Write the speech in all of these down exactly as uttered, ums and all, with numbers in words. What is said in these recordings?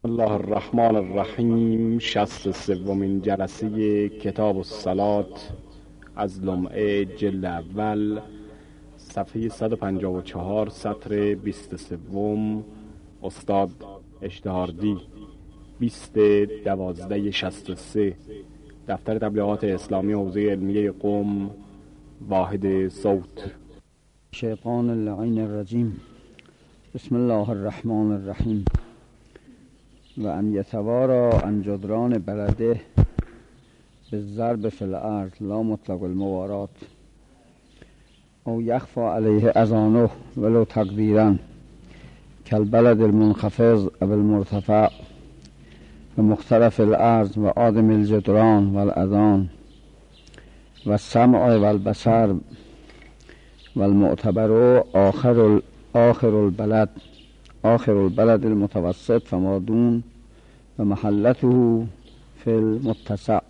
الله الرحمن الرحیم. شصت سومین جلسه کتاب الصلات از لمعه جلد اول، صفحه صد و پنجاه و چهار، سطر بیست و سه. استاد اشتهاردی، بیست دوازده شصت و سه. دفتر تبلیغات اسلامی حوزه علمیه قم، واحد صوت. شیطان اللعین الرجیم. بسم الله الرحمن الرحیم. و ان یتوارا عن جدران بلده بالضرب فی الارض لا مطلق الموارات او یخفى علیه اذانه ولو تقدیرا کالبلد المنخفض او المرتفع و مختلف الارض و آدم الجدران و الاذان و السمع و البصر و المعتبر آخر آخر البلد آخر البلد المتوسط فما دون و محلته فی المتسع.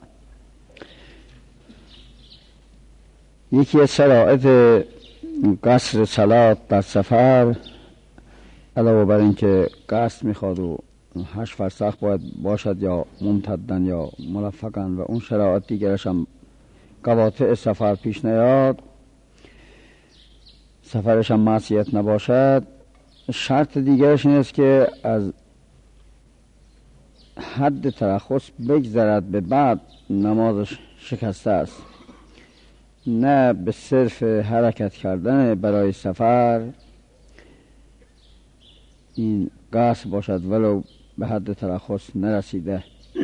یکی از شرایط قصر صلات در سفر، علاوه بر این که قصد میخواد و هشت فرسخ باید باشد یا ممتدن یا مرفقن و اون شرایط دیگرش هم قواطع سفر پیش نیاد، سفرش هم معصیت نباشد. شرط دیگرش این است که از حد ترخص بگذرد، به بعد نمازش شکسته است، نه به صرف حرکت کردن برای سفر این قصد باشد ولو به حد ترخص نرسیده.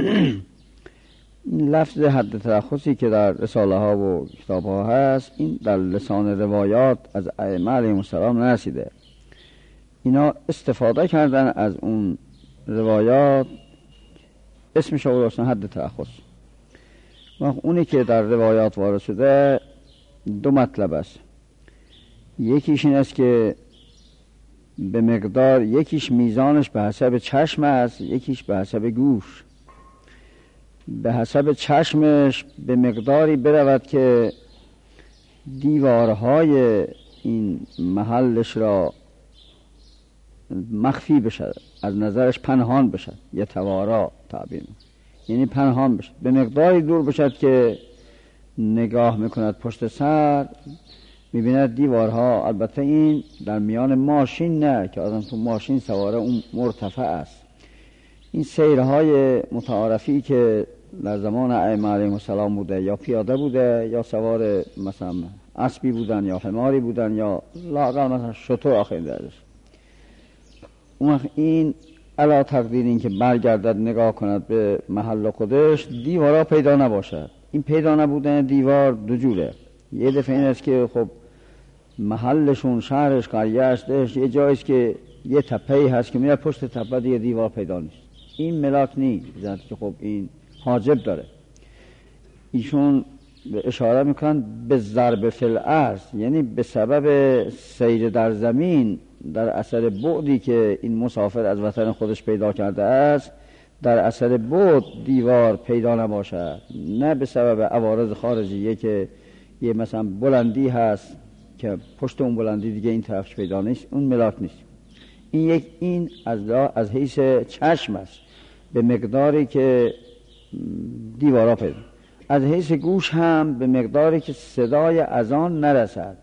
این لفظ حد ترخصی که در رساله ها و کتاب ها هست، این در لسان روایات از ائمه علیهم السلام نرسیده. اینا استفاده کردن از اون روایات، اسمش رو گذاشتن حد ترخص. و اونی که در روایات وارد شده دو مطلب است. یکیش این است که به مقدار، یکیش میزانش به حسب چشم است، یکیش به حسب گوش. به حسب چشمش به مقداری برود که دیوارهای این محلش را مخفی بشد، از نظرش پنهان بشد، یه توارا تعبیر، یعنی پنهان بشد، به مقداری دور بشد که نگاه میکند پشت سر میبیند دیوارها. البته این در میان ماشین نه که آدم تو ماشین سواره، اون مرتفع است. این سیرهای متعارفی که در زمان ائمه علیهم السلام بوده، یا پیاده بوده یا سوار مثلا اسبی بودن یا حماری بودن یا لااقل مثلا شتر آخر درش، اون این علا تقدیر این که برگردد نگاه کند به محل خودش، دیوارا پیدا نباشد. این پیدا نبودن دیوار دو جوره. یه دفعه این است که خب محلشون، شهرش، قریهش، دهش یه جاییست که یه تپه‌ای هست که میره پشت تپه دیگه دیوار پیدا نیست. این ملاک نیست، زن که خب این حاجب داره. ایشون اشاره میکنن به ضرب فی الارض، یعنی به سبب سیر در زمین، در اثر بعدی که این مسافر از وطن خودش پیدا کرده است، در اثر بعد دیوار پیدا نباشد، نه به سبب عوارض خارجیه که یه مثلا بلندی هست که پشت اون بلندی دیگه این طرفش پیدا نیست. اون ملاک نیست. این یک این از از حیث چشم است، به مقداری که دیوارا پیدا. از حیث گوش هم به مقداری که صدای اذان نرسد.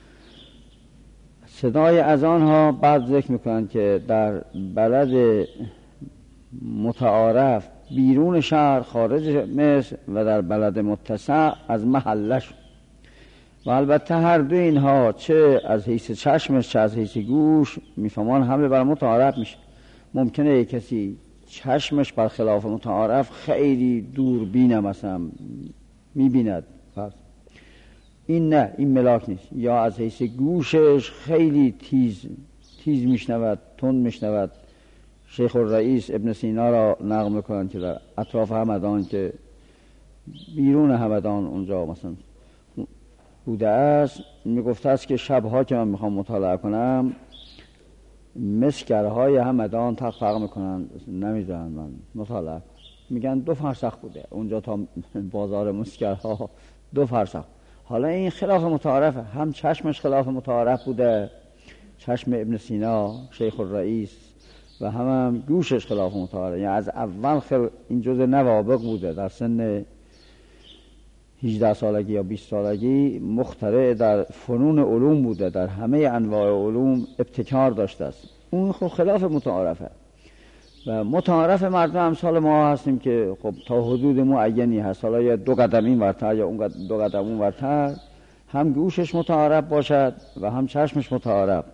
صدای اذان ها بعد ذکر میکنن که در بلد متعارف بیرون شهر، خارج مصر، و در بلد متسع از محلش. و البته هر دو اینها، چه از حیث چشمش چه از حیث گوش، میفهمان حمله بر متعارف میشه. ممکنه یک کسی چشمش برخلاف متعارف خیلی دوربینه مثلا میبیند، این نه، این ملاک نیست. یا از حیث گوشش خیلی تیز تیز میشنود، تند میشنود. شیخ الرئیس ابن سینا را نقل میکنند که در اطراف همدان، که بیرون همدان اونجا مثلا بوده است، میگفته است که شبها که من میخوام مطالعه کنم، مسگرهای همدان تقفق میکنن، نمیذارن من مطالعه. میگن دو فرسخ بوده اونجا تا بازار مسگرها، دو فرسخ. حالا این خلاف متعارفه، هم چشمش خلاف متعارف بوده، چشم ابن سینا شیخ الرئیس و هم, هم گوشش خلاف متعارف. یعنی از اول خل... این جزء نوابق بوده، در سن هجده سالگی یا بیست سالگی مخترع در فنون علوم بوده، در همه انواع علوم ابتکار داشته است. اون خب خلاف متعارفه و متعارف مردم امثال ما هستیم که خب تا حدود معینی هست، حالا یا دو قدم این ورتر یا اون دو قدم اون ورتر، هم گوشش متعارف باشد و هم چشمش متعارف.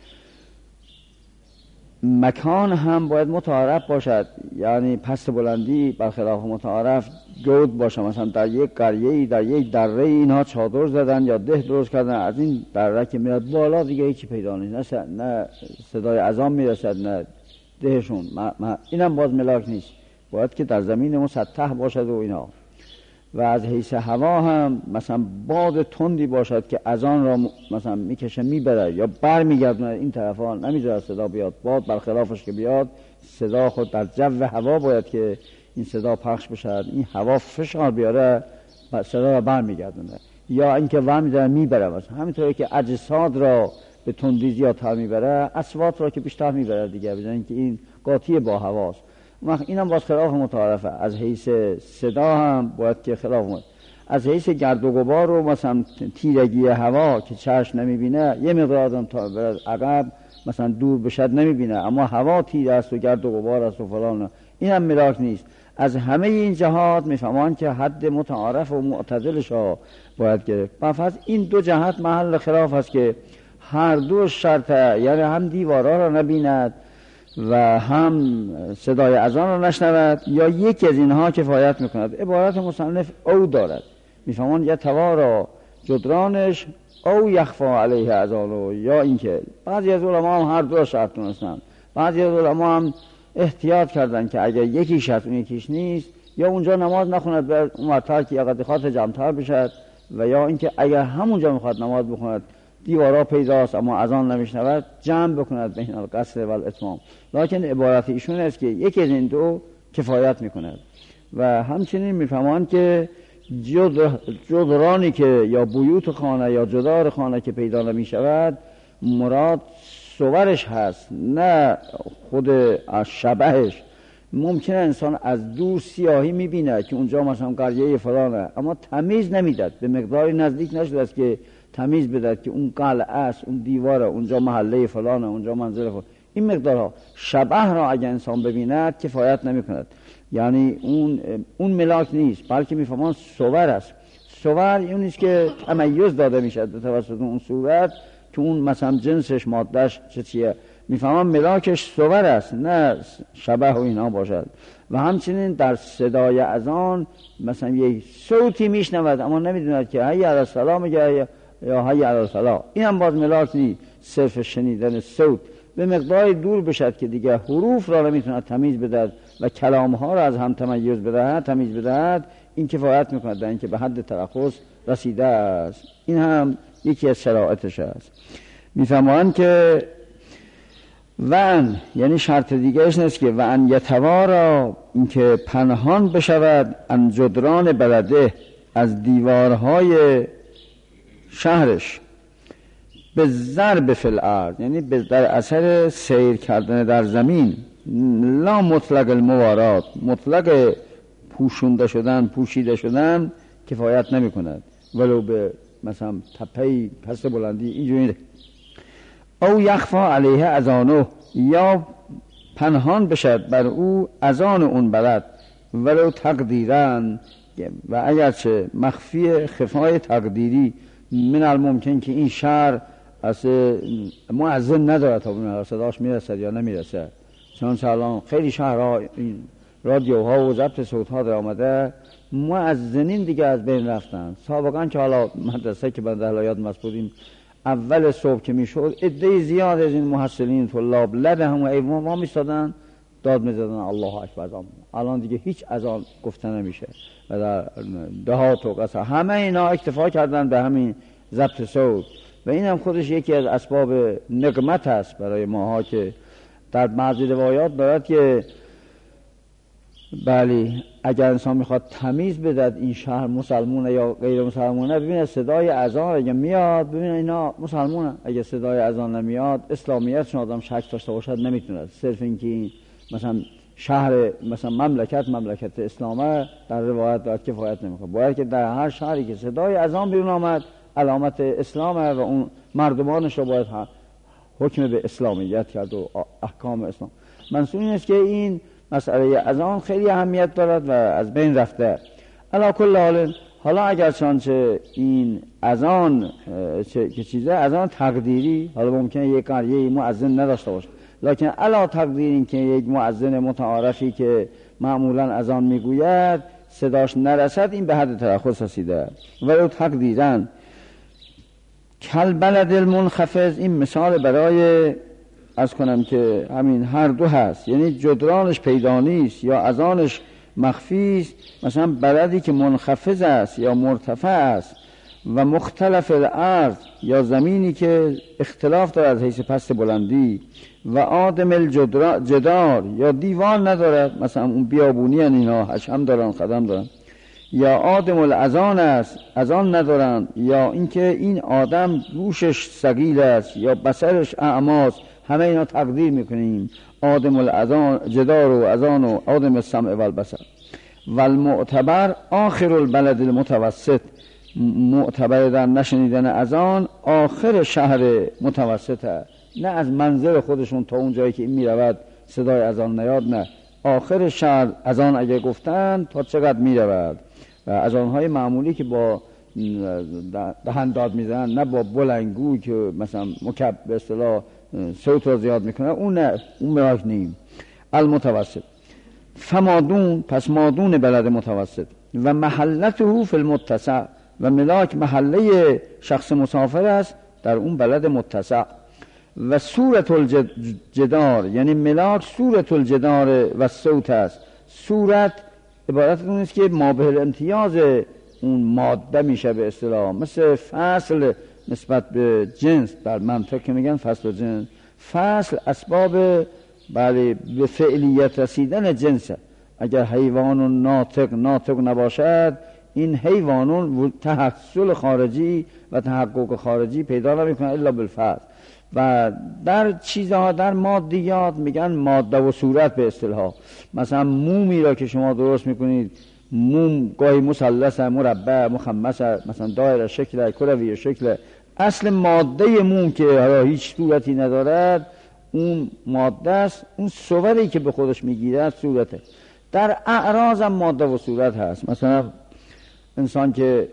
مکان هم باید متعارف باشد، یعنی پست بلندی برخلاف متعارف گود باشه. مثلا در یک قریه‌ای در یک دره اینها چادر زدن یا ده درست کردن، از این دره که میاد بالا دیگه هیچی پیدا نیست، نه, نه صدای اذان میرسد نه دهشون. اینم باز ملاک نیست، باید که در زمین مسطح باشد و اینا. و از حیث هوا هم مثلا باد تندی باشد که اذان را مثلا میکشه میبره یا بر میگردونه این طرفا، نمیذاره صدا بیاد. باد برخلافش که بیاد صدا خود در جو هوا باید که این صدا پخش بشد، این هوا فشار بیاره صدا را بر میگردونه، یا اینکه ور میذاره میبره. مثلا همینطوری که اجساد را به تندی زیادتر میبره، اصوات را که بیشتر میبره دیگه، بزنین اینکه این قاطی با هواست. اینم باید خلاف متعارفه. از حیث صدا هم باید که خلاف متعارفه. از حیث گرد و غبار و مثلا تیرگی هوا که چشم نمیبینه، یه مقدار تا برد عقب مثلا دور بشد نمیبینه، اما هوا تیر است و گرد و غبار است و فلان، این هم ملاک نیست. از همه این جهات میفهمان که حد متعارف و معتدلش ها باید گرفت. پس این دو جهت محل خلاف است که هر دو شرطه، یعنی هم دیوارا را نبیند و هم صدای اذان را نشنود، یا یکی از اینها کفایت میکند. عبارت مصنف او دارد، میفهمان یا توارا جدرانش او یخفا علیه اذانو، یا اینکه بعضی از علما هم هر دو شرط دونستن. بعضی از علما هم احتیاط کردن که اگر یکی شرط اون یکیش نیست، یا اونجا نماز نخوند بر اون ورتر که یا قد جمعتر بشد، و یا اینکه اگر همونجا میخواد نماز بخوند دیوارا پیداست اما اذان نمیشنود، جمع بکند بین القصر و الاتمام. لکن عبارت ایشون است که یکی از این دو کفایت میکند. و همچنین میفهمند که جدرانی که یا بیوت خانه یا جدار خانه که پیدا نمیشود، مراد صورش هست نه خود شبهش. ممکنه انسان از دور سیاهی میبینه که اونجا مثلا قریه فلانه، اما تمیز نمیداد، به مقداری نزدیک نشده است که تمیز بدهد که اون قلعه است، اون دیواره، اونجا محله فلانه، اونجا منزل فلانه. این مقدارها شبه را اگر انسان ببیند کفایت نمی کند، یعنی اون اون ملاک نیست، بلکه میفهمان صور است. صور اون نیست که تمیز داده میشد به توسط اون صورت که اون مثلا جنسش مادهش چه چیه، میفهمان ملاکش صور است نه شبه و اینا باشد. و همچنین در صدای اذان مثلا یک صوتی میشنود اما نمیدوند که حی علی الصلا میگه یا حی علی الفلاح، این هم باز ملاک نیست، صرف شنیدن صوت. به مقداری دور بشد که دیگه حروف را نمیتوند تمیز بدهد و کلامها را از هم تمیز بدهد تمیز بدهد این کفایت میکند در اینکه به حد ترخص رسیده است. این هم یکی از شرایطش است. میفهمند که وان یعنی شرط دیگرش نیست که وان یتوارا، اینکه پنهان بشود، ان جدران بلده، از دیوارهای شهرش، به ضرب فی الارض، یعنی در اثر سیر کردن در زمین، لا مطلق الموارات، مطلق پوشونده شدن پوشیده شدن کفایت نمی کند، ولو به مثلا تپهی پست بلندی اینجوری. او یخفا علیه اذانه، یا پنهان بشد بر او اذان اون بلد، ولو تقدیرن، و اگرچه مخفی خفای تقدیری، من الممکن که این شهر از مؤذن نداره تا ببینه صداش میرسد یا نمیرسد. چون الان خیلی شهرها رادیوها و ضبط صوتها در آمده، مؤذنین دیگه از بین رفتن. سابقا که حالا مدرسه که بنده هلایات مسئولین اول صبح که میشد عده زیاد از این محصلین طلاب لده هم و ایوان ما میستادن داد میزدن الله اکبر. الان دیگه هیچ اذان گفته نمیشه و در دهات و قصر همه اینا اکتفا کردن به همین ضبط صوت. و این هم خودش یکی از اسباب نقمت است برای ماها که در بعضی روایات دارد که بله اگر انسان میخواد تمیز بدهد این شهر مسلمونه یا غیر مسلمونه، ببینه صدای اذان اگه میاد ببینه اینا مسلمونه، اگه صدای اذان نمیاد اسلامیتشون آدم شک داشته باشد نمیتونه. صرف اینکه مثلا شهر مثلا مملکت مملکت اسلامه در روایت داد کفایت نمیکنه، باید که در هر شهری که صدای اذان بیرون آمد علامت اسلامه و اون مردمانش رو باید حکم به اسلامیت کرد و احکام اسلام. منظور این است که این مسئله اذان خیلی اهمیت دارد و از بین رفته. علی کل حال حالا اگر چنانچه این اذان که چیزه اذان تقدیری، حالا ممکنه یک قریه مؤذن نداشته باشه، لکن علا تقدیر این که یک مؤذن متعارفی که معمولا اذان میگوید صداش نرسد، این به حد ترخص رسیده. ولو تقدیرا کل بلد المنخفض، این مثال برای از کنم که همین هر دو هست، یعنی جدرانش پیدا نیست یا اذانش مخفی است. مثلا بلدی که منخفض است یا مرتفع است و مختلف الارض، یا زمینی که اختلاف دارد از حیث پست بلندی، و آدم الجدار یا دیوار ندارد، مثلا اون بیابونی هن اینا حشم دارن خدم دارن، یا آدم الاذان است اذان ندارن، یا اینکه این آدم گوشش ثقیل است یا بصرش اعماست، همه اینا تقدیر میکنیم آدم الاذان جدار و اذان و آدم السمع و البصر. والمعتبر آخر البلد المتوسط، معتبر در نشنیدن اذان آخر شهر متوسطه، نه از منزل خودشون تا اون جایی که این میرود صدای اذان نیاد، نه آخر شهر اذان اگه گفتن تا چقدر میرود. و اذانهای معمولی که با دهن داد میزنن، نه با بلنگو که مثلا مکب به اصطلاح صوت رو زیاد میکنه، اون نه، اون ملاک نیم. المتوسط فمادون، پس مادون بلد متوسط، و محلته فی المتسع، و ملاک محله شخص مسافر است در اون بلد متسع. و صورت الجدار، یعنی ملاک صورت الجدار و صوت است. صورت عبارت اون است که مابه امتیاز اون ماده میشه به اصطلاح، مثل فصل نسبت به جنس در منطق که میگن فصل و جنس. فصل اسباب بله به فعلیت رسیدن جنسه. اگر حیوان ناطق ناطق نباشد، این حیوانون تحصل خارجی و تحقق خارجی پیدا نمیکنه الا بالفصل. و در چیزها در مادیات میگن ماده و صورت به اصطلاح. مثلا مومی را که شما درست میکنید، موم گاهی مثلث، مربع، مخمس، مثلا دایره شکل، کروی شکل، اصل ماده موم که حالا هیچ صورتی ندارد اون ماده است، اون صوری که به خودش میگیرد صورته. در اعراض هم ماده و صورت هست. مثلا انسان که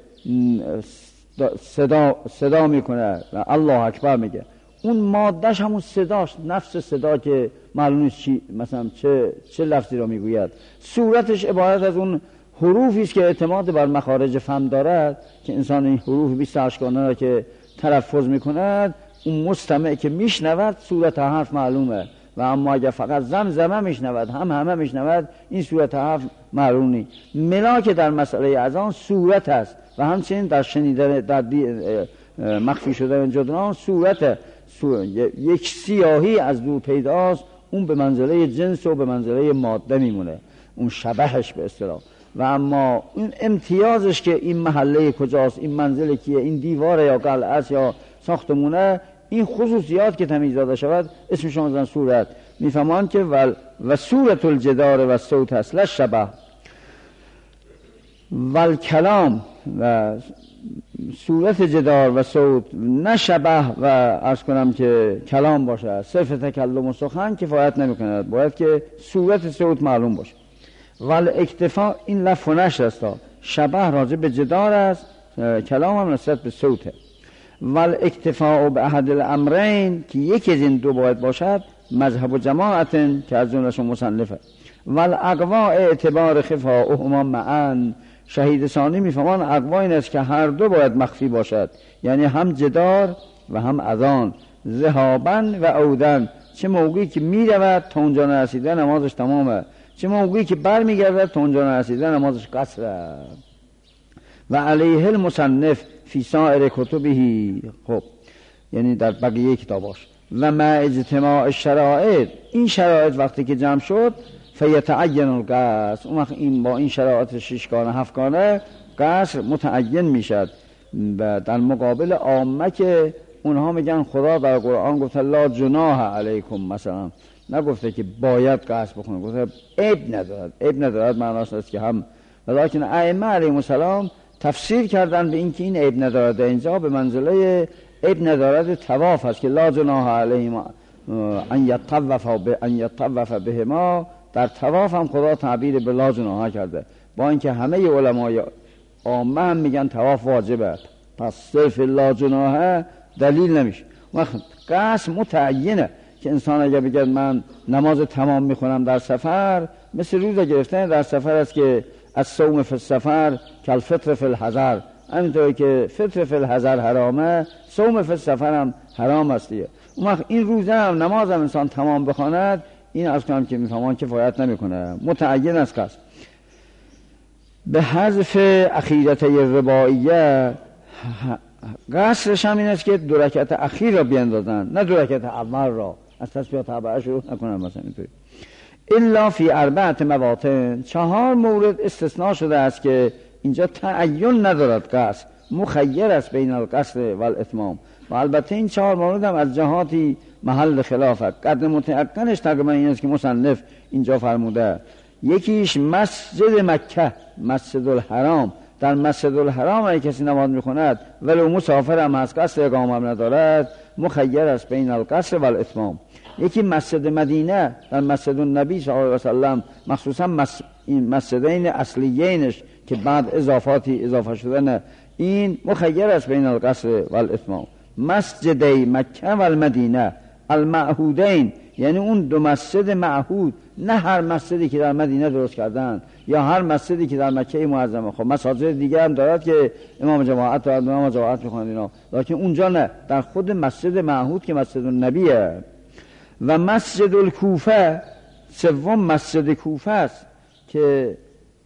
صدا صدا میکنه و الله اکبر میگه، اون مادهش همون صداش، نفس صدا که معلوم نیست چی مثلا چه چه لفظی رو میگوید. صورتش عبارت از اون حروفی است که اعتماد بر مخارج فم دارد، که انسان این حروف بیست و هشت گانه را که تلفظ میکند، اون مستمع که میشنود صورت حرف معلومه. و اما اگر فقط زمزمه میشنود، هم همه میشنود، این صورت حرف معلوم نیست. ملاک در مسئله اذان صورت است و همچنین در شنیدن در مخفی شدن جدران صورت. یک سیاهی از دور پیداست، اون به منزله جنس و به منزله ماده میمونه، اون شبهش به اصطلاح. و اما این امتیازش که این محله کجاست، این منزل کیه، این دیواره یا قلعه است یا ساختمونه، این خصوصیات که تمیز داده شود اسمش میذارن صورت. میفهمان که ول و صورت الجدار و صوت است لا شبه. ول کلام و صورت جدار و صوت نه شبه و عرض کنم که کلام باشه، صرف تکلم و سخن کفایت نمیکنه، باید که صورت صوت معلوم باشه. ول اکتفا این لف و نشر است، شبه راجع به جدار است، کلام هم نسبت به صوته. ول اکتفا به احد الامرین که یکی از این دو باید باشد، مذهب و جماعت که از جمله‌شون مصنفه. ول اقوا اعتبار خفاؤهما معا، شهید ثانی میفهمان اقوا این است که هر دو باید مخفی باشد، یعنی هم جدار و هم اذان، ذهابن و عودن، چه موقعی که میرود تا اونجا نرسیده نمازش تمامه، چه موقعی که بر میگرده تا اونجا نرسیده نمازش قصره. و علیه المصنف فی سائر کتبه، خب یعنی در بقیه کتاباش. و مع اجتماع شرایط، این شرایط وقتی که جمع شد، فیتعین القصر، اون وقت این با این شرایط ششگانه هفتگانه قصر متعین میشد و در مقابل عامه که اونها میگن خدا در قرآن گفته لا جناح علیکم، مثلا نگفته که باید قصر بکنه، گفته عیب ندارد. عیب ندارد معناش است که هم، ولیکن ائمه علیهم السلام تفسیر کردن به این که این عیب ندارد اینجا به منزله عیب ندارد طواف است که لا جناح علیهم ان یطوف به ان یطوف بهما. در طواف هم خدا تعبیر به لا جناح کرده، با اینکه همه علمای عامه هم میگن طواف واجبه، پس صرف لا جناح دلیل نمیشه. وقت قصد متعینه که انسان اگر بگه من نماز تمام میخونم در سفر، مثل روزه گرفتن در سفر است که از صوم فی السفر کل فطر فی الحضر، همینطوری که فطر فی الحضر حرامه، صوم فی السفر هم حرام است دیگه. اون وقت این روزه هم نماز هم انسان تمام بخواند، این از کنم که میفهمان کفایت نمیکنه، متعین است قصد. به حذف اخیرته رباعیه، قصرش هم این است که دو رکعت اخیر را بیندازن، نه دو رکعت اول را، از تسبیحات اربعه شروع نکنن مثلا اینطوری. الا فی اربعه مواطن، چهار مورد استثناء شده است که اینجا تعین ندارد قصر، مخیر است بین القصر و الاتمام. و البته این چهار مورد هم از جهاتی محل خلافت. قدر متعقنش تقریبا این است که مصنف اینجا فرموده، یکیش مسجد مکه، مسجد الحرام، در مسجد الحرام اگه کسی نماز میخوند ولو مسافر هم از قصر اقامه هم ندارد، مخیر است بین القصر و الاتمام. یکی مسجد مدینه، در مسجد النبی صلی الله علیه و سلم، مخصوصا مس... این مسجدین اصلیینش که بعد اضافاتی اضافه شدن، این مخیر است بین القصر و الاتمام. مسجدی مکه و المدینه المعهودین، یعنی اون دو مسجد معهود، نه هر مسجدی که در مدینه درست کردن یا هر مسجدی که در مکه معظمه. خب مساجد دیگه هم دارد که امام جماعت و امام جماعت میخوند اینا، لیکن اونجا نه، در خود مسجد معهود که مسجد النبیه. و مسجد الکوفه، سوم مسجد کوفه است که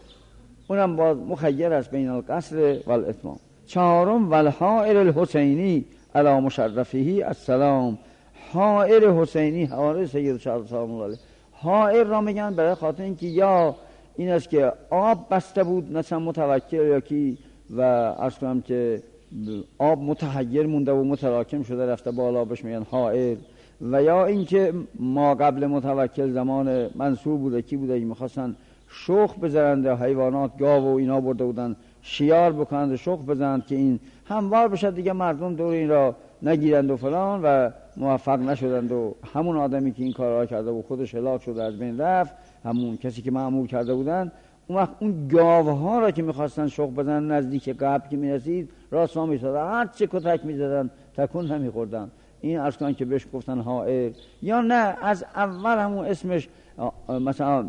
اونم باز مخیر است بین القصر و الاتمام. چهارم والحائر الحسینی علی مشرفه السلام، حائر حسینی، حائر سید شهدا سلام الله علیه. حائر را میگن برای خاطر اینکه یا این است که آب بسته بود مثلا متوکل، یا کی و عرض کنم که آب متحیر مونده و متراکم شده رفته بالا، بهش میگن حائر. و یا اینکه ما قبل متوکل زمان منصور بوده، کی بوده، میخواستن شخ بزنند حیوانات، گاو و اینا برده بودن شیار بکنند شخ بزنند که این هموار بشه دیگه، مردم دور این را نگیرند و فلان، و موفق نشدند و همون آدمی که این کار را کرده و خودش هلاک شده از بین رفت، همون کسی که مأمور کرده بودن. اون وقت اون گاوها را که میخواستن شخ بزنن نزدیک قبر که میرسید راست ها میشدن، هر چه کتک میزدن تکون نمیخوردن. این عرض کنن که بهش گفتن حائر. یا نه از اول همون اسمش مثلا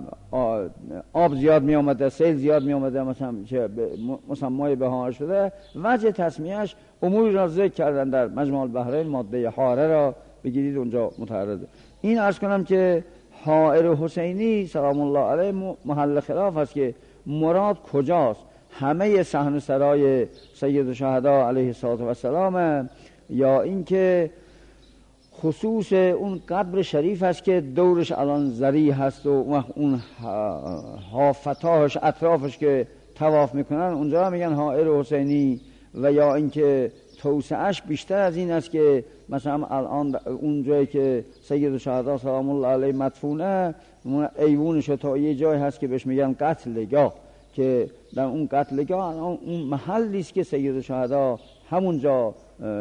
آب زیاد می آمده، سیل زیاد می آمده، مثلا مسمای بهار شده، وجه تسمیهش اموری را ذکر کردن در مجموع البحرین، ماده حاره را بگیرید اونجا متعرضه. این عرض کنم که حائر حسینی سلام الله علیه محل خلاف است که مراد کجاست، همه صحن سرای سید الشهدا علیه السلام، یا اینکه خصوص اون قبر شریف است که دورش الان زری هست و اون حافتاش اطرافش که طواف میکنن اونجا میگن حائر حسینی. و یا اینکه توسعهش بیشتر از این است که مثلا الان اون جایی که سید الشهدا سلام الله علیه مدفونه، ایوونش تا یه جای هست که بهش میگن قتلگاه، که در اون قتلگاه الان اون محلی است که سید الشهدا همونجا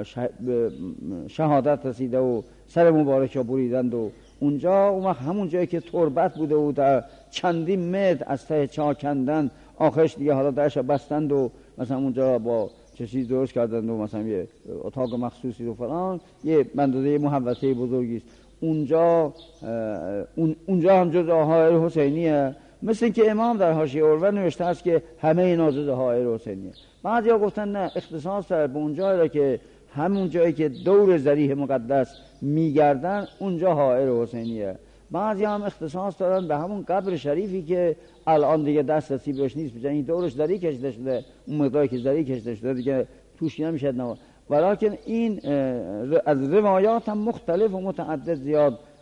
شهادت رسیده و سر مبارک را بریدند و اونجا اون وقت همون جایی که تربت بوده و در چندین متر از ته چاه کندن، آخرش دیگه حالا درش بستند و مثلا اونجا با چه چیز درست کردند و مثلا یه اتاق مخصوصی و فلان، یه بندازه محوطه بزرگی است اونجا. اون اونجا هم جز حائر حسینیه، مثل اینکه امام در حاشیه عروه نوشته است که همه اینا جز حائر حسینیه. بعضیا گفتن نه، اختصاص داره به اون جایی را که همون جایی که دور ضریح مقدس میگردن اونجا حائر حسینیه. بعضی هم اختصاص دارن به همون قبر شریفی که الان دیگه دست رسی بهش نیست، بجن این دورش ضریح کشیده شده، اون مقداری که ضریح کشیده شده دیگه توش نمیشه نوا. ولیکن این از روایات هم مختلف و متعدد زیاد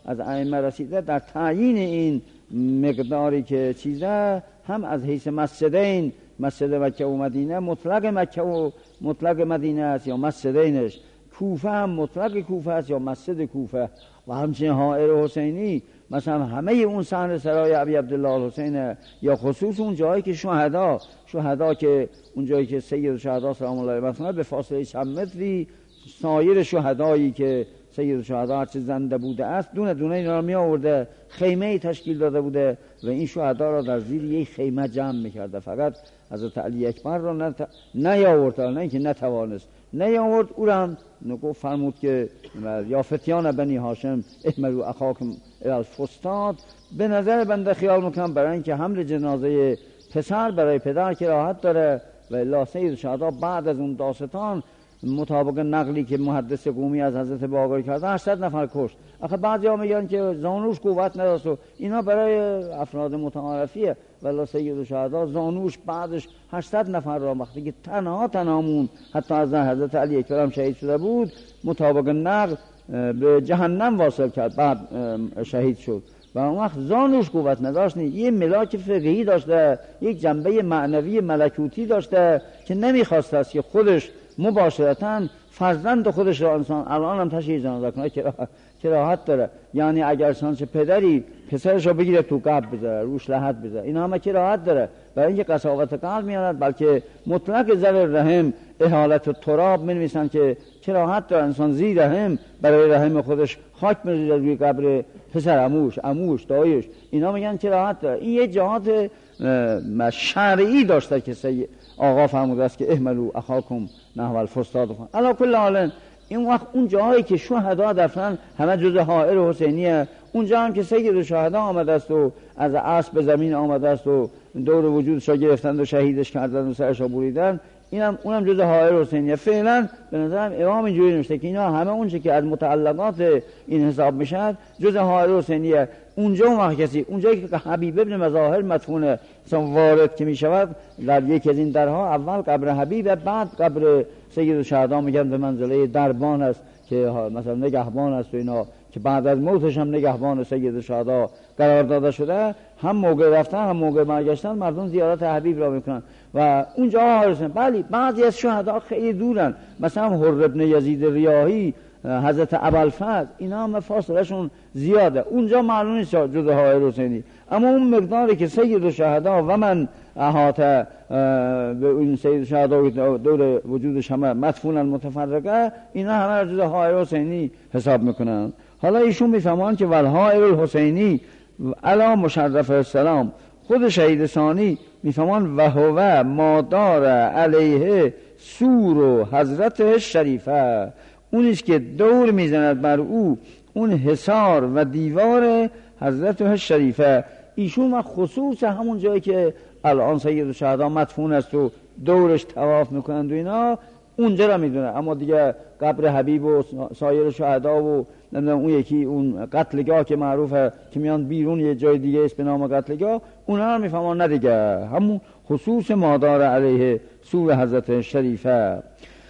از ائمه رسیده در تعیین این مقداری که چیزه، هم از حیث مسجدین، مسجد مکه و مدینه مطلق مکه و مطلق مدینه است یا مسجدینش، کوفه هم مطلق کوفه است یا مسجد کوفه، و همچنین حائر حسینی مثلا همه اون صحن سرای ابی عبدالله الحسین، یا خصوص اون جایی که شهدا شهدا که اون جایی که سید الشهدا سلام الله علیه مثلا به فاصله چند متری سایر شهدایی که سید الشهدا هرچه زنده بوده است دونه دونه اینا را می آورده، خیمه تشکیل داده بوده و این شهدا را در زیر یک خیمه جمع میکرده. فقط حضرت علی اکبر را نت... نیاورد، نه اینکه نتوانست نیاورد، او را هم گفت فرمود که یا فتیان بنی هاشم احملوا اخاکم الی الفسطاط. به نظر بنده خیال میکنم برای اینکه حمل جنازه پسر برای پدر که راحت داره، و الا سید الشهدا بعد از اون داستان مطابق نقلی که محدث قومی از حضرت باقر کرده هشتصد نفر کشت. آخه بعضیا میگن که زانوش قوت نداشت و اینا برای افراد متعارفیه، ولی سید الشهدا زانوش بعدش هشتصد نفر را وقتی که تنها تنهامون حتی از حضرت علی اکبر هم شهید شده بود مطابق نقل به جهنم واصل کرد، بعد شهید شد و اون وقت زانوش قوت نداشت. یه ملاک فقهی داشته، یک جنبه معنوی ملکوتی داشته که نمیخواست است که خودش مباشرتاً فرزند خودش را انسان الان هم تشییع جنازه کنه که راحت داره. یعنی اگر سانچه پدری پسرش رو بگیره تو قبر بذاره، روش لحد بذاره، این همه که راحت داره، برای اینکه قساوت قلب میاند، بلکه مطلق زر رحم احالت و تراب می‌نویسن که چه راحت داره انسان زیر رحم برای رحم خودش خاک می‌ریزه روی قبر پسر عموش، عموش، دایش، اینا میگن چه راحت داره. این یه جهات شرعی داشته که سید آقا فرموده است که احملوا اخاکم نحو الفسطاط. علی کل حال این وقت اون جایی که شهدا دفنن همه جز حائر حسینیه، اونجا هم که سید الشهدا آمده است و از اسب به زمین آمده است و دور وجودش را گرفتند و شهیدش کردند و سرش را بریدن، اینم اونم جز حائر حسینیه. فعلا به نظرم امام اینجوری نوشته که اینا همه اونچه که از متعلقات این حساب میشد جز حائر حسینیه. اونجا اون وقت کسی اونجایی که حبیب ابن مظاهر مدفونه مثلا وارد که میشود در یکی از این درها، اول قبر حبیب بعد قبر سید الشهدا میگن به منزله دربان است که مثلا نگهبان است و اینا، که بعد از موتش هم نگهبان سید الشهدا قرار داده شده. هم موقع رفتن هم موقع برگشتن مردم زیارت حبیب را میکنن و اونجا هستن. بله بعضی از شهدا خیلی دورن، مثلا حر ابن یزید ریاحی، حضرت ابوالفضل، اینا هم فاصله شون زیاده، اونجا معلوم نیست جز حائر حسینی. اما اون مقداری که سید الشهدا و من احاطه به اون سید الشهدا دور وجودش همه مدفونن متفرقه، اینا همه جز حائر حسینی حساب میکنن. حالا ایشون میفهمان که والحائر الحسینی علی مشرف السلام، خود شهید ثانی میفهمان و هو مادار علیه سور و حضرت شریفه، اونیست که دور میزند بر او اون حصار و دیوار حضرت شریفه. ایشون و خصوص همون جایی که الان سید الشهدا مدفون است و دورش طواف میکنند و اینا، اونجا را میدونه. اما دیگه قبر حبیب و سایر شهدا و نمیدونم اون یکی اون قتلگاه که معروفه که میان بیرون یه جای دیگه است به نام قتلگاه، اونها رو میفهمان نه دیگه همون خصوص مادار علیه سور حضرت شریفه.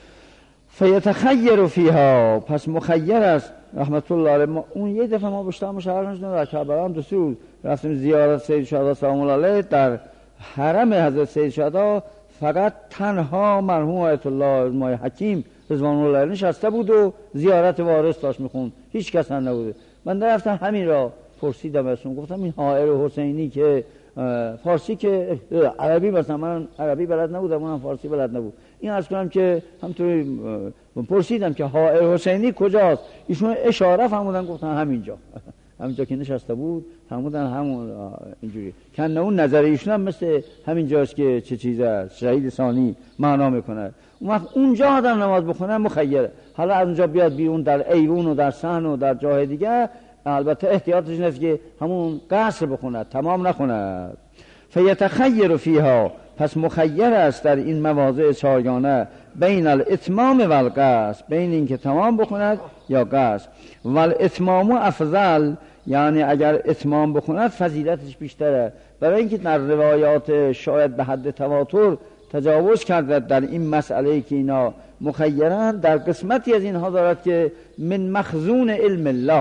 فیتخیر فیها، پس مخیر است رحمت الله علیه. اون یه دفعه ما بشتم مشاور نشدیم در کربلا هم دو سه رفتیم زیارت سید شهدا سلام الله علیه. در حرم حضرت سید شهدا فقط تنها مرحوم آیت الله مای حکیم رضوان الله علیه نشسته بود و زیارت وارث داشت میخوند، هیچ کس هم نبوده. من رفتم همین را پرسیدم ازشون، گفتم این حائر حسینی که فارسی که عربی، مثلا من عربی بلد نبودم اونم فارسی بلد نبود، این عرض کنم که همطوری پرسیدم که حائر حسینی کجاست، ایشون اشاره فرمودن گفتن همینجا همینجا که نشسته بود، فرمودن همون اینجوری. کنه اون نظر ایشون هم مثل همینجاست که چه چیزه شهید ثانی معنا میکنه. اون وقت اونجا آدم نماز بخونه مخیره. حالا از اونجا بیاد بیرون در ایوون و در صحن و در جای دیگه، البته احتیاطش این است که همون قصر بخونه، تمام نخونه. فیتخیر فیها، پس مخیر است در این مواضع چهارگانه بین الاتمام و القصر، بین این که تمام بخوند یا قصر. والاتمام افضل، یعنی اگر اتمام بخوند فضیلتش بیشتره، برای اینکه در روایات شاید به حد تواتر تجاوز کرده در این مسئله که اینا مخیرن، در قسمتی از اینها دارد که من مخزون علم الله،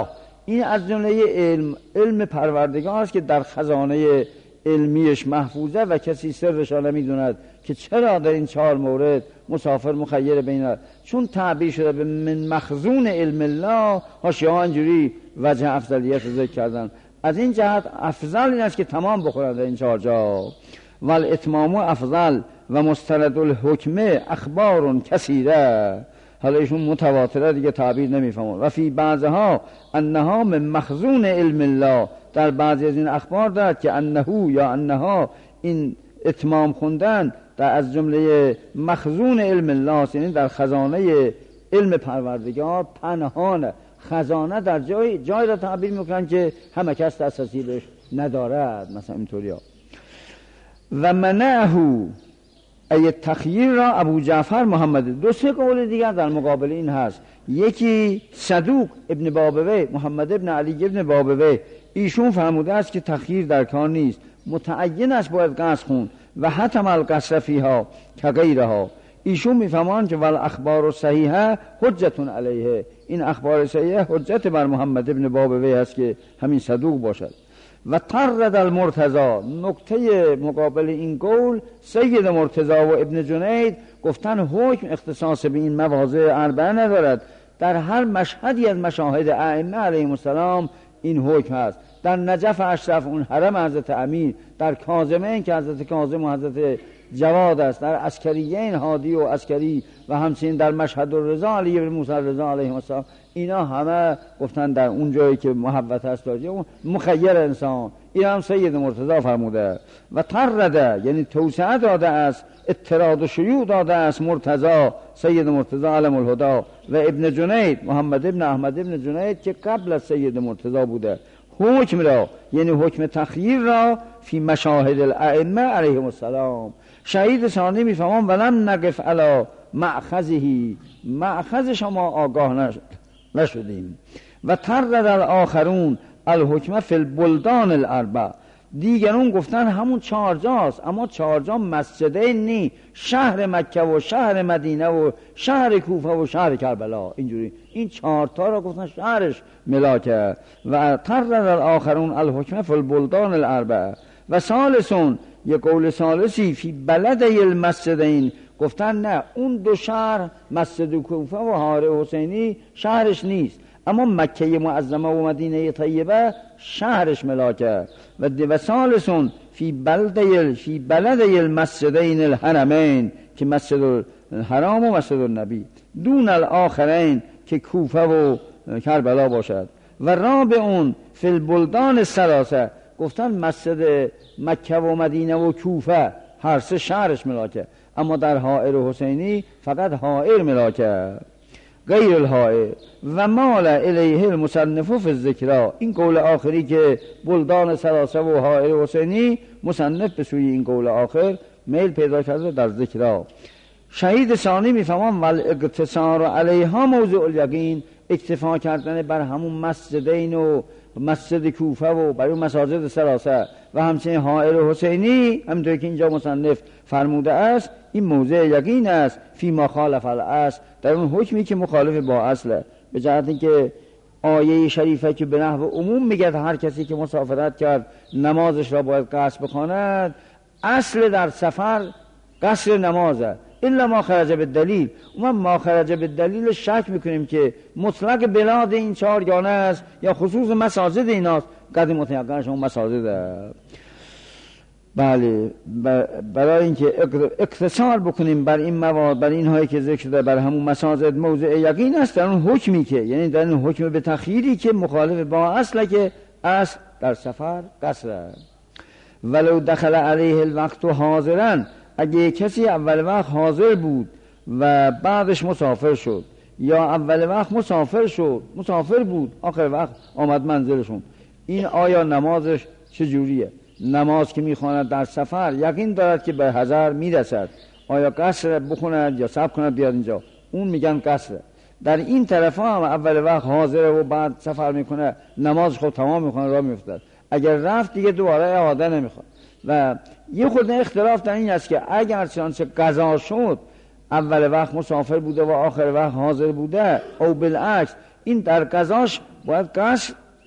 این از جمله علم علم پروردگار است که در خزانه علمیش محفوظه و کسی سرش را نمیدوند که چرا در این چهار مورد مسافر مخیر بین، چون تعبیر شده به من مخزون علم الله، حاشیه ها اینجوری وجه افضلیت رو ذکر کردن. از این جهت افضل این است که تمام بخورند در این چهار جا. ول اتمام افضل و مستند الحکمه اخبار کثیره. حالا ایشون متواتره دیگه تعبیر نمیفهمون. و فی بعضها انها من مخزون علم الله، در بعضی از این اخبار دارد که انهو یا انها این اتمام خوندن در از جمله مخزون علم الله، یعنی در خزانه علم پروردگار پنهانه. خزانه در جای جای را تعبیر میکنن که همه کس دسترسی بهش ندارد، مثلا اینطوری ها. و منعه ای تخییر را ابو جعفر محمد. دو سه قول دیگر در مقابل این هست. یکی صدوق ابن بابوی محمد ابن علی ابن بابوی، ایشون فرموده است که تخییر در کار نیست، متعین است باید قصد خون و حتم القصر فیها که غیرها. ایشون میفهمان که ول اخبار صحیحه حجتون علیه، این اخبار صحیحه حجت بر محمد ابن بابوی است که همین صدوق باشد. و طرد المرتضی، نکته مقابل این قول سید مرتضی و ابن جنید گفتن حکم اختصاص به این مواضع اربعه ندارد، در هر مشهدی از مشاهد ائمه علیهم السلام این حکم هست. در نجف اشرف اون حرم حضرت امیر، در کاظمین که حضرت کاظم و حضرت جواد است، در عسکریین هادی و عسکری و همچنین در مشهد الرضا علی بن موسی الرضا علیه السلام، اینا همه گفتن در اون جایی که محبت هست داره اون مخیر انسان. این هم سید مرتضی فرموده. و طرده یعنی توسعه داده است، اطراد و شیوع داده است مرتضی سید مرتضی علم الهدا و ابن جنید محمد ابن احمد ابن جنید که قبل از سید مرتضی بوده، حکم را یعنی حکم تخییر را فی مشاهد الائمه علیهم السلام. شهید ثانی میفهمم ولم نقف علی مأخذهی، مأخذ شما آگاه نشد نشدیم. و ترد الاخرون الحکمه فی البلدان الاربع، دیگرون گفتن همون چهار جاست، اما چهار جا مسجده نی، شهر مکه و شهر مدینه و شهر کوفه و شهر کربلا، اینجوری این چهار تا را گفتن شهرش ملاکه. و ترد الاخرون الحکمه فی البلدان الاربع. و ثالثون یک قول ثالثی فی بلده المسجدین، گفتن نه اون دو شهر مسجد کوفه و حاره حسینی شهرش نیست، اما مکه معظمه و مدینه طیبه شهرش ملاکه. و و ثالثون فی بلده فی بلده المسجدین الحرمین که مسجد الحرام و مسجد النبی، دون الاخرین که کوفه و کربلا باشد. و رابعون فی البلدان الثلاثه، گفتن مسجد مکه و مدینه و کوفه هر سه شهرش ملاکه، اما در حائر حسینی فقط حائر ملاکه غیر الحائر. و مال الیه المصنف فی الذکرا، این قول آخری که بلدان ثلاثه و حائر حسینی، مصنف به سوی این قول آخر میل پیدا کرده در ذکرا. شهید ثانی میفهمم ول اقتصار علیها موضوع الیقین، اکتفا کردن بر همون مسجدین و مسجد کوفه و برای مساجد ثلاثه و همچنین حائر حسینی، همونطور که اینجا مصنف فرموده است، این موضع یقین است فی ما خالف الاصل، در اون حکمی که مخالف با اصله. به جهت اینکه آیه شریفه که به نحو عموم میگه هر کسی که مسافرت کرد نمازش را باید قصر بخواند، اصل در سفر قصر نمازه الا ما خرج به دلیل. ما ما خرج به دلیل شک میکنیم که مطلق بلاد این چهارگانه است یا خصوص مساجد ایناست، قدر متیقن شما مساجد. بله، برای اینکه اقتصار بکنیم بر این مواد، بر این هایی که ذکر شده، بر همون مساجد موضع یقین است در اون حکمی که، یعنی در اون حکم به تخییری که مخالف با اصله که اصل در سفر قصر. ولو دخل علیه الوقت و حاضرن، اگه کسی اول وقت حاضر بود و بعدش مسافر شد، یا اول وقت مسافر شد مسافر بود آخر وقت آمد منزلشون، این آیا نمازش چجوریه؟ نماز که میخواند در سفر یقین دارد که به حضر میرسد، آیا قصر بخوند یا صبر کند بیاد اینجا؟ اون میگن قصر. در این طرف هم اول وقت حاضره و بعد سفر میکنه، نماز خود تمام میکنه راه میفتد، اگر رفت دیگه دوباره اعاده نمیخواد. و یه خورده اختلاف در این است که اگر چنانچه قضا شد اول وقت مسافر بوده و آخر وقت حاضر بوده، او بالعکس این در قضاش باید قصر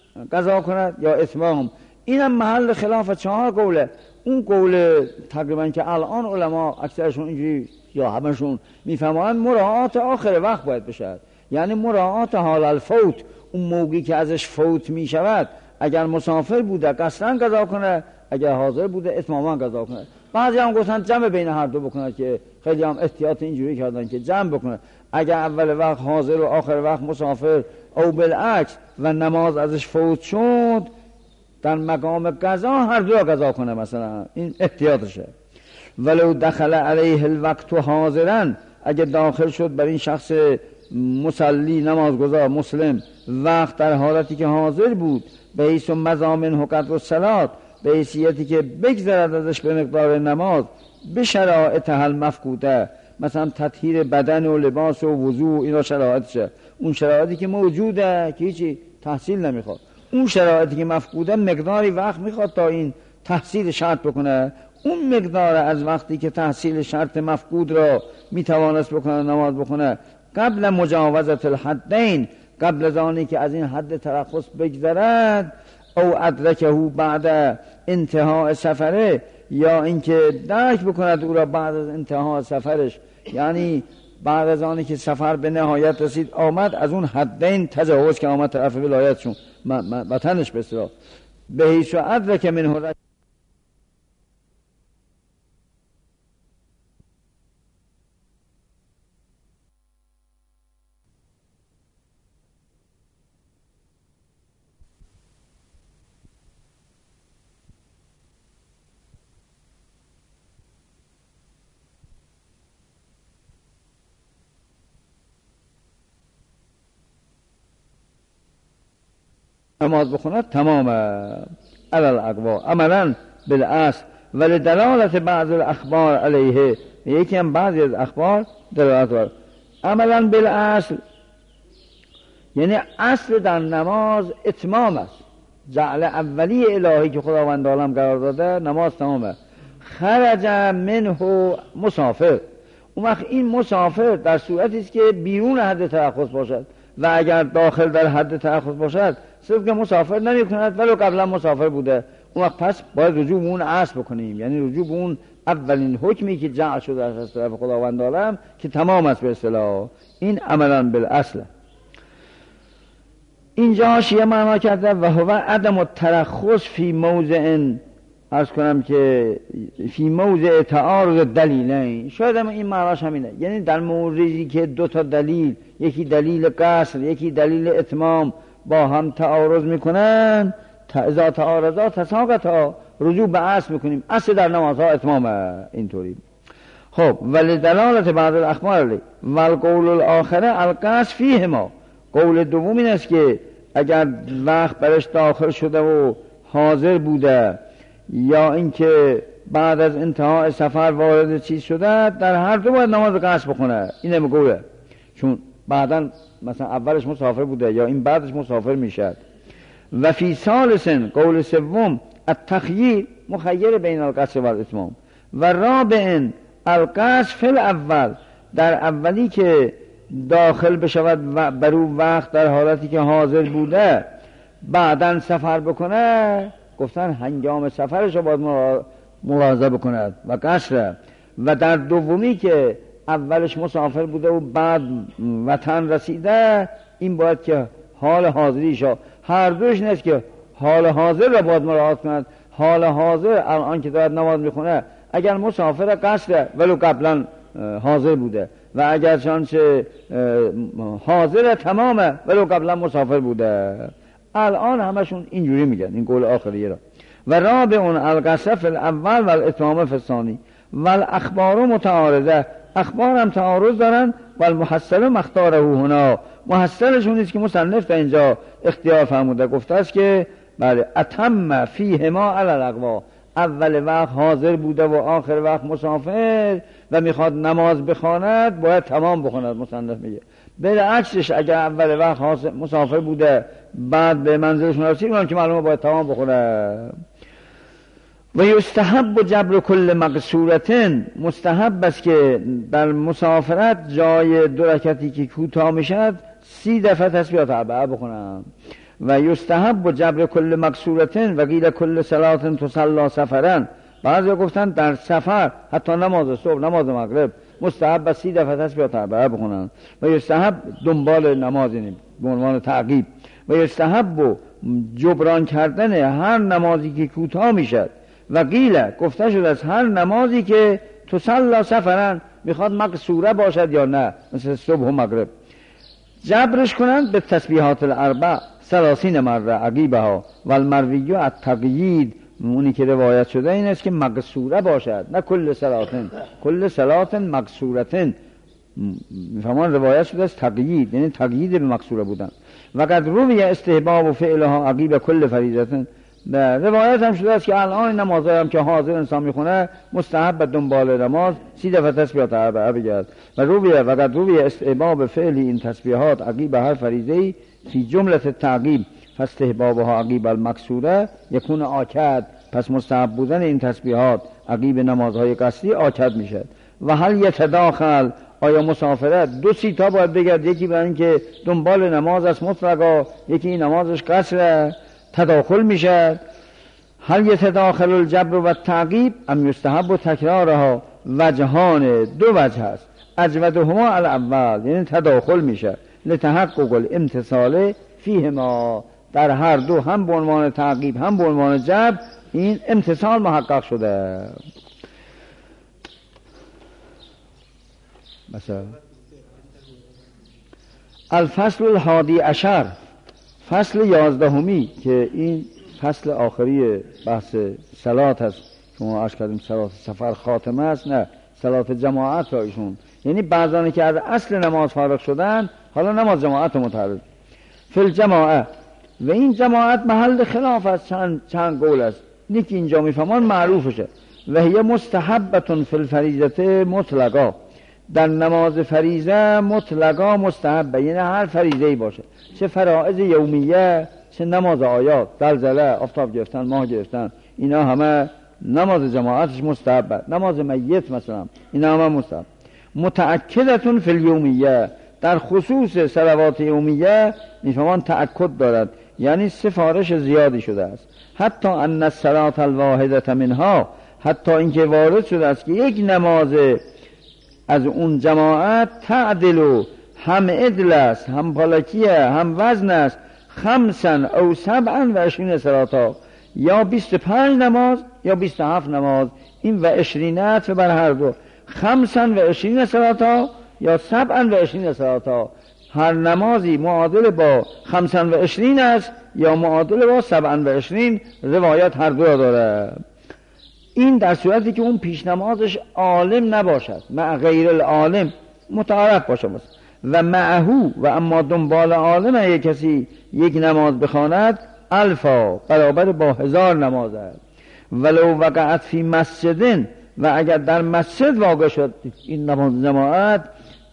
قضا کند یا اتمام. اینم محل خلاف چهار قوله. اون قول تقریبا که الان علما اکثرشون اینجوری یا همشون میفهمن مراعات آخر وقت باید بشه، یعنی مراعات حال الفوت، اون موقعی که ازش فوت میشود اگر مسافر بوده قصرا قضا کنه، اگر حاضر بوده اتماما قضا کنه. بعضی هم گفتن جمع بین هر دو بکنه که خیلی هم احتیاط اینجوری کردن که جمع بکنه، اگر اول وقت حاضر و آخر وقت مسافر او بالعکس و نماز ازش فوت شد در مقام قضا هر دو قضا کنه، مثلا این احتیاطشه. ولو دخل علیه الوقت حاضرا، اگه داخل شد بر این شخص مصلی نمازگزار مسلم وقت در حالتی که حاضر بود، به حیث مضامن حقت و صلات، به حیثیتی که بگذرد ازش به مقدار نماز، به شرایط حل مفقوده، مثلا تطهیر بدن و لباس و وضوء، اینا شرایطشه. اون شرایطی که موجوده که هیچی تحصیل نمیخواد، اون شرایطی که مفقوده مقداری وقت میخواد تا این تحصیل شرط بکنه. اون مقدار از وقتی که تحصیل شرط مفقود را میتوانست بکنه نماز بکنه قبل مجاوزت الحدین، قبل از آنی که از این حد ترخص بگذرد، او ادرکه بعد انتهای سفره، یا اینکه درک بکند او را بعد از انتهای سفرش، یعنی بعد از آنی که سفر به نهایت رسید آمد از اون حدین تجاوز که آمد طرف ولایتشون وطنش، به اصطلاح به حیث ادرک منه نماز بخوند تمام علی الاقوا عملا بالاصل. ولی دلالت بعض الاخبار علیه، یکی هم بعضی از اخبار دلالت بر عملا بالاصل، یعنی اصل در نماز اتمام است، جعل اولی الهی که خداوند عالم قرار داده نماز تمامه. خرج منه مسافر، اون وقت این مسافر در صورتی است که بیرون حد ترخص باشد، و اگر داخل در حد ترخص باشد صرف که مسافر نمی کند ولو قبلا مسافر بوده، اون وقت پس باید رجوع به اون اصل بکنیم، یعنی رجوع به اون اولین حکمی که جعل شده از طرف خداوند عالم که تمام است به اصطلاح. این عملا بالاصل. اینجا شیعه معنا کرده و هو عدم الترخص فی موضع، عرض کنم که فی موضع تعارض دلیلین، شاید هم این معناش همینه، یعنی در موردی که دو تا دلیل، یکی دلیل قصر یکی دلیل اتمام با هم تعارض میکنن، اذا تعارضا تساقطا، رجوع به اصل میکنیم، اصل در نمازها اتمامه. اینطوری. خب ولی دلالت بعض الاخبار علی والقول الاخره القصر فیهما، قول دوم این است که اگر وقت برش داخل شده و حاضر بوده، یا اینکه بعد از انتهای سفر وارد چیز شده، در هر دو باید نماز قصر بخونه. این هم قوله، چون بعدا مثلا اولش مسافر بوده یا این بعدش مسافر میشد. و فی ثالثن، قول سوم التخییر، مخیر بین القصر و الاتمام. و رابعن القصر فی الاول، در اولی که داخل بشود و برو وقت در حالتی که حاضر بوده بعدا سفر بکنه، گفتن هنگام سفرش رو باید مواظبه بکند و قصر. و در دومی که اولش مسافر بوده و بعد وطن رسیده، این باید که حال حاضریشو، هر دوش نیست که حال حاضر را باید مراعات کند. حال حاضر الان که دارد نماز میخونه اگر مسافر قصر ولو قبلا حاضر بوده، و اگر چانچه حاضر تمامه ولو قبلا مسافر بوده. الان همشون اینجوری میگن، این قول آخریه را. و رابعون القصر فی الاول و الاتمام فی الثانی و الاخبار متعارضه، اخبار هم تعارض دارن. و المحصل مختاره هنا، محصلشون نیست که مصنف تا اینجا اختیار فرموده، گفته است که بله اتم فیهما علی الاقوا، اول وقت حاضر بوده و آخر وقت مسافر و میخواد نماز بخواند باید تمام بخواند. مصنف میگه بالعکسش اگر اول وقت مسافر بوده بعد به منزلشون رسید اونم که معلومه باید تمام بخونه. و یستحب جبر کل مقصورتن، مستحب است که در مسافرت جای دو رکعتی که کوتاه میشد سی دفعه تسبیحات اربعه بخونم. و یستحب و جبر کل مقصورتن و قیل کل صلاتن تصلا سفرن. بعضی گفتن در سفر حتی نماز صبح نماز مغرب مستحب است سی دفعه تسبیح تربیه بخونن و یستحب دنبال نماز اینه به عنوان تعقیب و یستحب و جبران کردن هر نمازی که کوتاه میشد و قیل گفته شد از هر نمازی که تصلا سفرن میخواد مقصوره باشد یا نه، مثل صبح و مغرب جبرش کنند به تسبیحات الاربع ثلاثین مره عقیبها و المروی التقیید. اونی که روایت شده این است که مقصوره باشد نه کل صلاتن، کل صلاتن مقصورتن میفهمان روایت شده است تقیید، یعنی تقیید به مقصوره بودن. و قد روی استحباب و فعلها عقیب کل فریضتن. روایت هم شده است که الان نمازهای هم که حاضر انسان میخونه مستحب به دنبال نماز سی دفعه تسبیحات اربعه بگرد. و روی و قد روی استحباب فعلی این تسبیحات عقیب هر فریضه‌ای فی جمله تعقیب فاستحبابها عقیب المقصوره یکون آکد. پس مستحب بودن این تسبیحات عقیب نمازهای قصدی آکد میشد. و هل یتداخل آیا مسافره دو سیتا باید بگرد، یکی برای اینکه دنبال نماز است مطلقا، یکی نمازش قصره تداخل میشد. هل یتداخل الجبر و تعقیب ام یستحب و تکرارها. وجهان دو وجه است، اجودهما الاول یعنی تداخل میشه لتحقق الامتصال فیهما، در هر دو هم به عنوان تعقیب هم به عنوان جبر این امتصال محقق شده. مثلا الفصل الحادی عشر، فصل یازدهمی که این فصل آخری بحث صلات است که ما عرض کردیم صلات سفر خاتمه است، نه صلات جماعت را ایشون، یعنی بعضانی که از اصل نماز فارغ شدن حالا نماز جماعت متعرض فی الجماعه. و این جماعت محل خلاف است، چند, چند قول است. یکی اینجا میفهمان معروفشه و هی مستحبتون فی الفریضه مطلقا، در نماز فریضه مطلقا مستحبه، یعنی هر فریضه‌ای باشه، چه فرائض یومیه چه نماز آیات، زلزله، آفتاب گرفتن، ماه گرفتن، اینا همه نماز جماعتش مستحبه. نماز میت مثلا اینا همه مستحب. متأکدتون فی الیومیه، در خصوص صلوات یومیه میفهمان تأکد دارد، یعنی سفارش زیادی شده است. حتی ان الصلاة الواحده منها، حتی اینکه وارد شده است که یک نماز از اون جماعت تعدل، هم عدل است، هم فلکیه، هم وزن است، خمسن او سبعن و عشرین صلاتا، یا بیست و پنج نماز یا بیست و هفت نماز. این و عشرینت بر هر دو، خمسن و عشرین صلاتا یا سبعن و عشرین صلاتا، هر نمازی معادل با خمسن و عشرین است یا معادل با سبعن و عشرین، روایت هر دو را داره. این در صورتی که اون پیش نمازش عالم نباشد، مع غیر العالم متعارف باشه بس. و معهو و اما دنبال عالم یک کسی یک نماز بخواند الفا، برابر با هزار نماز است. ولو وقعت فی مسجدن، و اگر در مسجد واقع شد این نماز جماعت،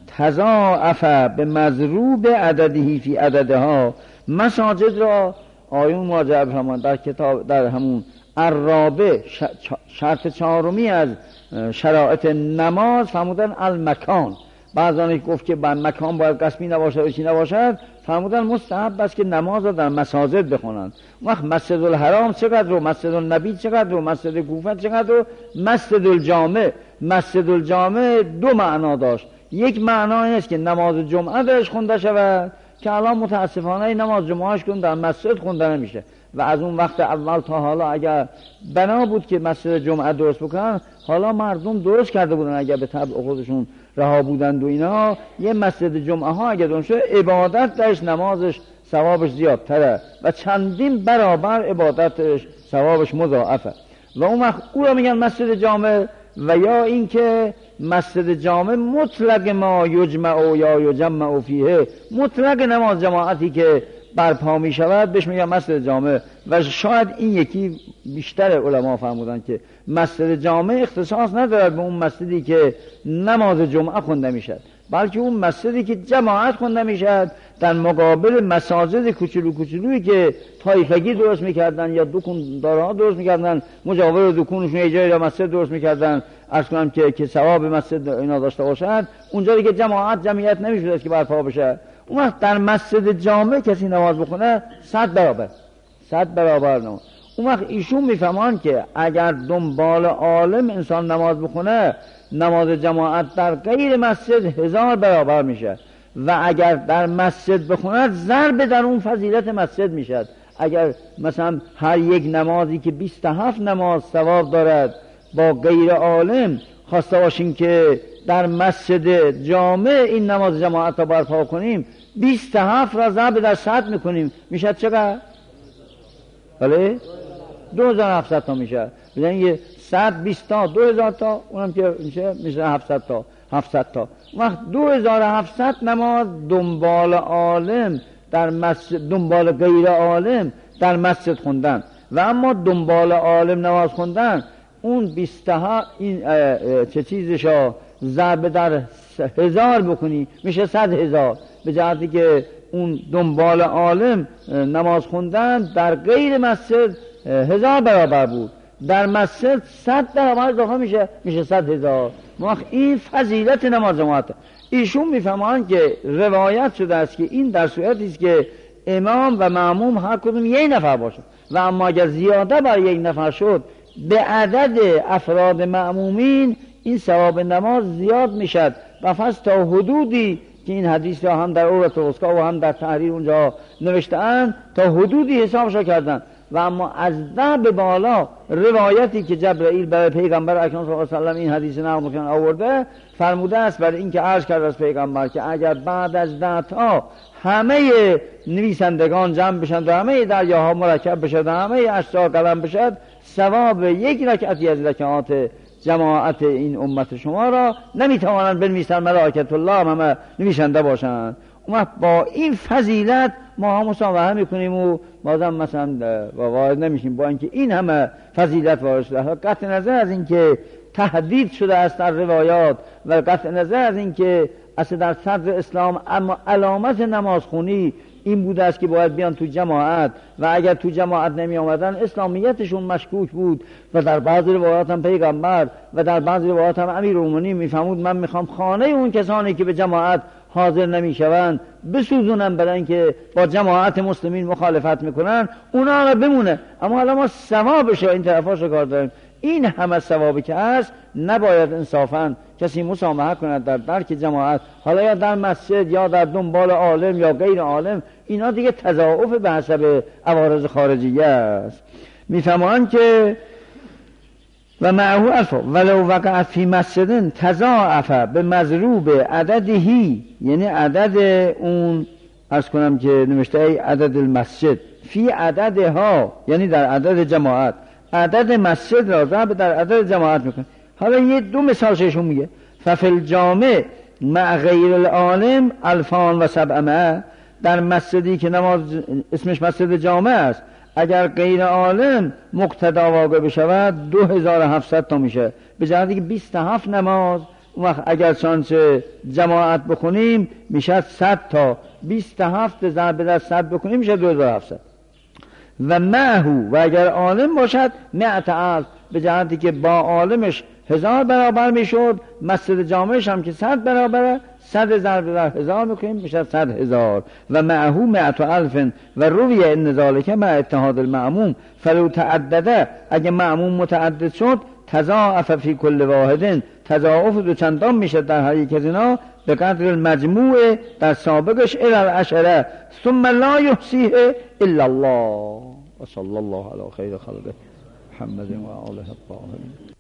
تضاعف به مضروب عددهی فی عددها، مساجد را آیون ماجب همان در کتاب در همون الرابع شرط چهارمی از شرایط نماز فرمودن المکان. بعضانی گفت که با مکان باید قسمی نباشد و چی نباشد، فرمودن مستحب است که نماز را در مساجد بخونند. وقت مسجد الحرام چقدر و مسجد النبی چقدر و مسجد کوفه چقدر و مسجد الجامع. مسجد الجامع دو معنا داشت، یک معنا این است که نماز جمعه درش خونده شود، که الان متاسفانه نماز جمعهش کن در مسجد خونده نمیشه، و از اون وقت اول تا حالا اگر بنا بود که مسجد جمعه درست بکنن، حالا مردم درست کرده بودن اگر به طبع خودشون رها بودند و اینا، یه مسجد جمعه ها اگر درست شد عبادت درش نمازش ثوابش زیادتره و چندین برابر عبادتش ثوابش مضاعفه. و اون وقت او را میگن مسجد جامع. و یا اینکه مسجد جامع مطلق ما یجمع یا یجمع فیه، مطلق نماز جماعتی که برپا می شود بهش میگن مسجد جامع. و شاید این یکی بیشتر علما فرمودن که مسجد جامع اختصاص ندارد به اون مسجدی که نماز جمعه خونده میشد، بلکه اون مسجدی که جماعت خونده میشد در مقابل مساجد کوچولو کوچولویی که طایفگی درست میکردن یا دکون دارها درست میکردن، مجاور دکونشون یه جایی را مسجد درست میکردن، عرض کنم که که ثواب مسجد اینا داشته باشد، اونجایی که جماعت جمعیت نمیشد که برپا بشه، اون وقت در مسجد جامع کسی نماز بخونه صد برابر صد برابر نماز. اون وقت ایشون میفهمان که اگر دنبال عالم انسان نماز بخونه نماز جماعت در غیر مسجد هزار برابر میشه و اگر در مسجد بخوند ضرب در اون فضیلت مسجد میشد. اگر مثلا هر یک نمازی که بیست و هفت نماز ثواب دارد با غیر عالم خواسته باشیم که در مسجد جامع این نماز جماعت را برپا کنیم بیست و هفت را ضرب در صد میکنیم میشه چقدر؟ بله؟ دو هزار و هفتصد تا میشه. بزنید یه صد بیست تا دو هزار تا اونم که میشه میشه هفتصد تا هفتصد تا. وقت دو هزار و هفتصد نماز دنبال عالم در مسجد دنبال غیر عالم در مسجد خوندن و اما دنبال عالم نماز خوندن اون بیست ها این چه چیزشا ضرب در هزار بکنی میشه صد هزار. به جهتی که اون دنبال عالم نماز خوندن در غیر مسجد هزار برابر بود، در مسجد صد برابر اضافه میشه میشه صد هزار. وقت این فضیلت نماز جماعت. ایشون میفهمند که روایت شده است که این در صورتی است که امام و مأموم هر کدوم یک نفر باشه و اما اگر زیاده بر یک نفر شد به عدد افراد مأمومین این ثواب نماز زیاد میشد و پس تا حدودی که این حدیث را هم در عورت الوثقی و هم در تحریر اونجا نوشته‌اند تا حدودی حسابش کردن و اما از ده به بالا روایتی که جبرائیل برای پیغمبر اکرم صلی الله علیه و سلم این حدیث نقل کردن آورده فرموده است برای اینکه عرض کرده از پیغمبر که اگر بعد از ده تا همه نویسندگان جمع بشن و همه دریاها مرکب بشن و همه اشجار قلم بشد ثواب یک رکعتی از رکعات جماعت این امت شما را نمیتوانند بنویسن ملائکت الله همه نویسنده باشند. اون با این فضیلت ما هم مصاحبه میکنیم و بازم مثلا وارد نمیشیم با اینکه این همه فضیلت وارد شده. قطع نظر از اینکه تهدید شده است در روایات و قطع نظر از اینکه اصلا در صدر اسلام اما علامت نمازخونی این بوده است که باید بیان تو جماعت و اگر تو جماعت نمی آمدن اسلامیتشون مشکوک بود و در بعضی روایات هم پیغمبر و در بعضی روایات هم امیرالمومنین میفهمود من میخوام خانه اون کسانی که به جماعت حاضر نمیشوند بسوزونن برای اینکه با جماعت مسلمین مخالفت میکنن اونا را بمونه. اما حالا ما ثوابش این طرفاش کار داریم. این همه ثوابی که هست نباید انصافاً کسی مسامحه کند در درک جماعت، حالا یا در مسجد یا در دنبال عالم یا غیر عالم. اینا دیگه تضاعف به حسب عوارض خارجیه است. میفهمند که و معهو الفا ولو وقع فی مسجد تضاعف به مضروب عددهی، یعنی عدد اون عرض کنم که نوشته ای عدد المسجد فی عددها، یعنی در عدد جماعت عدد مسجد را ضرب در عدد جماعت میکنه. حالا یه دو مثال ششون میگه ففی الجامع مع غیر العالم الفان و سبعمه، در مسجدی که نماز اسمش مسجد جامع است اگر غیر عالم مقتدا واقع بشود دو هزار و هفتصد تا میشه. به جهتی که بیست و هفت نماز اون وقت اگر چانچه جماعت بخونیم میشه صد تا، بیست و هفت ضرب در صد بکنیم میشه دو هزار و هفتصد. و معهو و اگر عالم باشد مئت الف، به جهتی که با عالمش هزار برابر میشد، مسجد جامعش هم که صد برابره صد ضرب در هزار میکنیم میشه صد هزار. و معهو مئت الف و روی ان ذالک مع اتحاد المعموم فلو تعدده، اگه معموم متعدد شد تضاعف فی کل واحد، تضاعف دو چندان میشه در هر یک از اینا به قدر المجموع در سابقش الی العشره ثم لا یحصیه الا الله. و صلی الله علی خیر خلقه محمد و آله الطاهرین.